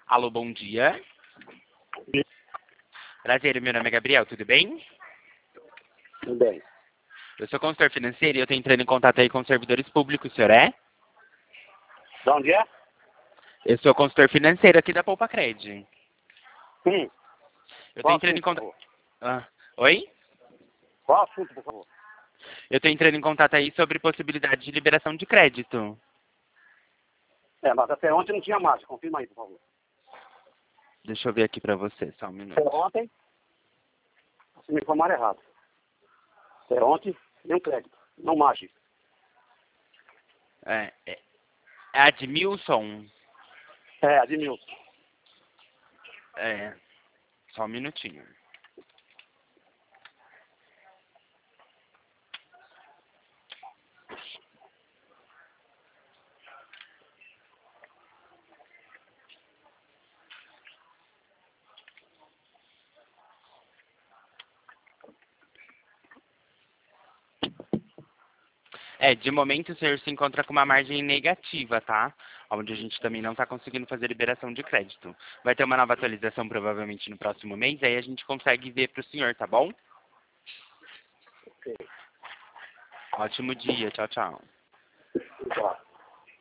Alô, bom dia. Prazer, meu nome é Gabriel, tudo bem? Tudo bem. Eu sou consultor financeiro e eu estou entrando em contato aí com os servidores públicos, o senhor é? De onde é? Eu sou consultor financeiro aqui da Poupa Cred. Eu estou Qual entrando em assunto, por contato... favor? Oi? Qual assunto, por favor? Eu estou entrando em contato aí sobre possibilidade de liberação de crédito. Mas até ontem não tinha margem. Confirma aí, por favor. Deixa eu ver aqui para você, só um minuto. Até ontem, se me informaram errado. Até ontem, nenhum crédito. Não margem. É Admilson. Admilson. Só um minutinho. De momento o senhor se encontra com uma margem negativa, tá? Onde a gente também não está conseguindo fazer liberação de crédito. Vai ter uma nova atualização provavelmente no próximo mês, aí a gente consegue ver para o senhor, tá bom? Ok. Ótimo dia, tchau, tchau. Tá.